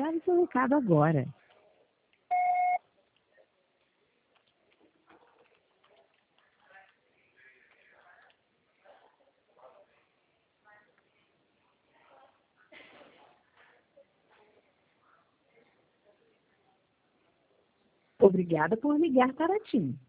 Grave seu recado agora. Obrigada por ligar para a TIM.